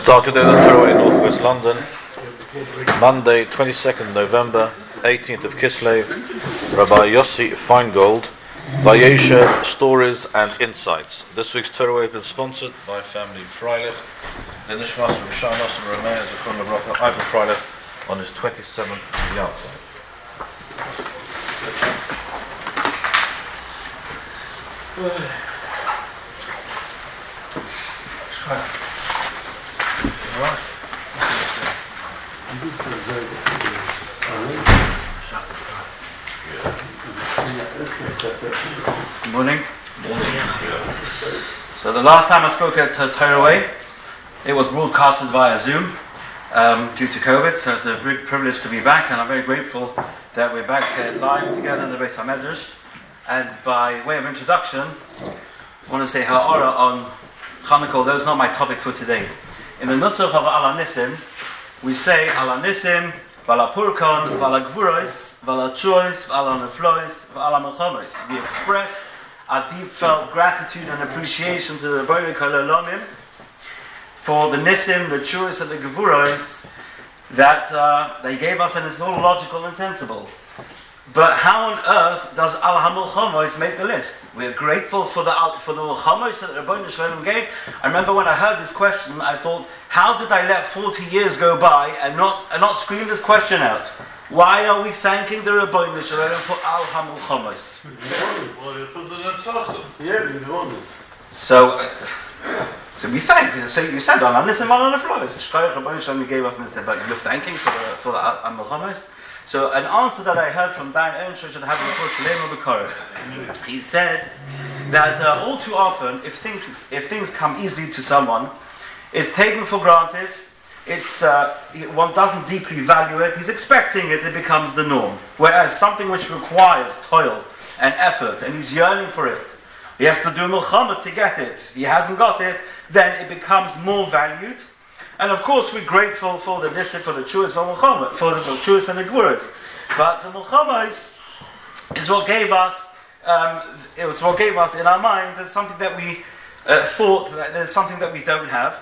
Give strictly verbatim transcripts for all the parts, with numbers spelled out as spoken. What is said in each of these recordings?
Start today the Torah in Northwest London, Monday, twenty-second November, eighteenth of Kislev, Rabbi Yossi Feingold, Vayeshev, Stories and Insights. This week's Torah has been sponsored by family Freilich. The Nishmas from Shanos and Romain is a Kron Lebracha Ivan Freilich on his twenty-seventh Yahrzeit. Good morning. So the last time I spoke at uh, Torah, it was broadcasted via Zoom um, due to COVID, so it's a big privilege to be back, and I'm very grateful that we're back uh, live together in the Beis HaMedrash. And by way of introduction, I want to say ha'ara on Chanukah, although it's not my topic for today. In the Nusach of Ala Nisim, we say Ala Nisim, Vala Purkon, Vala Gvuros, Vala Chois, Vala Neflois, Vala Melchomos. We express our deep felt gratitude and appreciation to the Rebbeinu Kol Olamim for the Nisim, the Chois, and the Gvuros that uh, they gave us, and it's all logical and sensible. But how on earth does Al HaMelchomos make the list? We're grateful for the for the Melchomos that the Rebbeinu Shalom gave. I remember when I heard this question, I thought, how did I let forty years go by and not and not scream this question out? Why are we thanking the Rebbeinu Shalom for Al HaMelchomos? So, uh, so we thank. So you said, "Al Nisim Al Neflois." Shkoyach Rebbeinu Shalom gave us Nisim, but you're thanking for the for the Al HaMelchomos. So an answer that I heard from Dan Ensher should have before Shalem B'Korah. He said that uh, all too often, if things if things come easily to someone, it's taken for granted. It's uh, one doesn't deeply value it. He's expecting it. It becomes the norm. Whereas something which requires toil and effort, and he's yearning for it, he has to do milchama to get it. He hasn't got it. Then it becomes more valued. And of course, we're grateful for the nisim, for the chuas, for Melchomos, for the chuas and the gvuras. But the Melchomos is what gave us. Um, it was what gave us in our mind. There's something that we uh, thought that there's something that we don't have.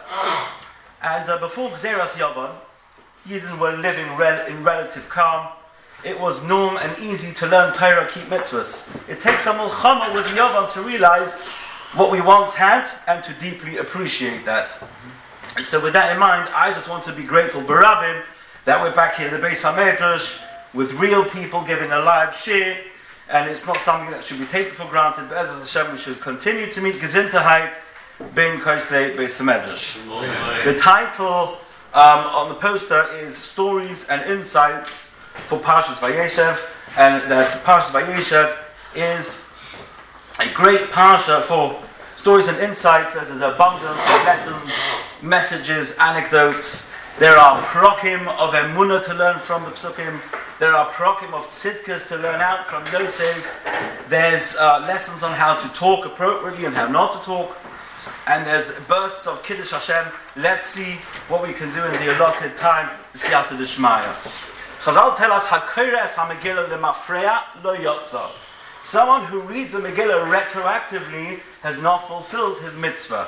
And uh, before Gzeras Yavon, Yidden were living rel- in relative calm. It was norm and easy to learn Torah, keep mitzvahs. It takes a Melchama with Yavon to realize what we once had and to deeply appreciate that. So with that in mind, I just want to be grateful, Barabim, that we're back here in the Beis HaMedrash with real people giving a live share, and it's not something that should be taken for granted, but as Hashem, we should continue to meet Gezinterheit Ben Koslei Beis HaMedrash. The title um, on the poster is Stories and Insights for Parshas Vayeshev, and that Parshas Vayeshev is a great parsha for stories and insights. There's an abundance of lessons, messages, anecdotes. There are prokim of emunah to learn from the psukim. There are prokim of tzidkas to learn out from Yosef. There's uh, lessons on how to talk appropriately and how not to talk. And there's bursts of Kiddush Hashem. Let's see what we can do in the allotted time. Siyata D'Shmaya. Chazal tell us, HaKoras HaMegillah L'Mafreya Lo Yotza. Someone who reads the Megillah retroactively has not fulfilled his mitzvah.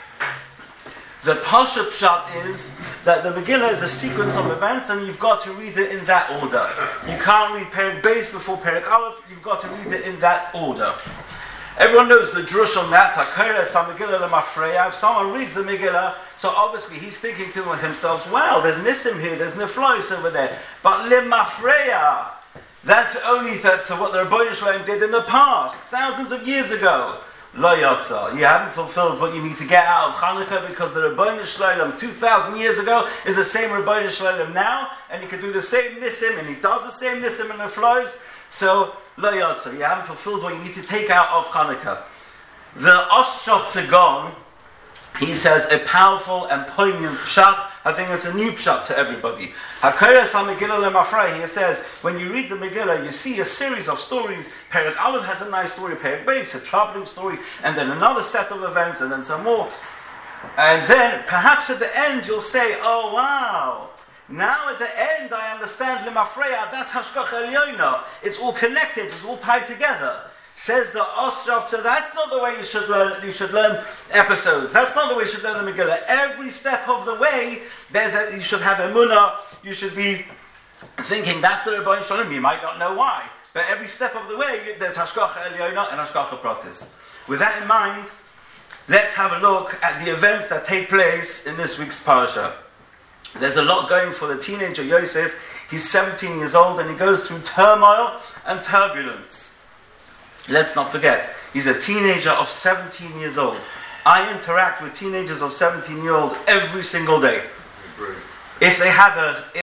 The Pasha Pshat is that the Megillah is a sequence of events, and you've got to read it in that order. You can't read Perek Beis before Perek Aleph. You've got to read it in that order. Everyone knows the drush on that. HaKoras HaMegillah L'Mafreya. If someone reads the Megillah, so obviously he's thinking to himself, "Well, there's Nisim here, there's Neflois over there, but L'Mafreya." That's only that what the Rebbeinu Shalom did in the past, thousands of years ago. Lo Yotza. You haven't fulfilled what you need to get out of Chanukah, because the Rebbeinu Shalom two thousand years ago is the same Rebbeinu Shalom now, and you can do the same Nisim, and he does the same Nisim in the flows. So, Lo Yotza. You haven't fulfilled what you need to take out of Chanukah. The Oshot Segon, he says a powerful and poignant pshat. I think it's a new pshat to everybody. HaKoras HaMegillah L'Mafreya, he says, when you read the Megillah, you see a series of stories. Perek Aleph has a nice story, Perek Beis, a troubling story, and then another set of events, and then some more. And then, perhaps at the end, you'll say, oh wow, now at the end I understand L'Mafreya, that's Hashgacha Elyono. It's all connected, it's all tied together. Says the Ostrov, so that's not the way you should learn. You should learn episodes. That's not the way you should learn the Megillah. Every step of the way, there's a, you should have emunah. You should be thinking that's the Rebbeinu Shalom. You might not know why, but every step of the way, there's Hashgacha Elyono and Hashgacha Pratis. With that in mind, let's have a look at the events that take place in this week's parasha. There's a lot going for the teenager Yosef. He's seventeen years old and he goes through turmoil and turbulence. Let's not forget, he's a teenager of seventeen years old. I interact with teenagers of seventeen years old every single day. If they have a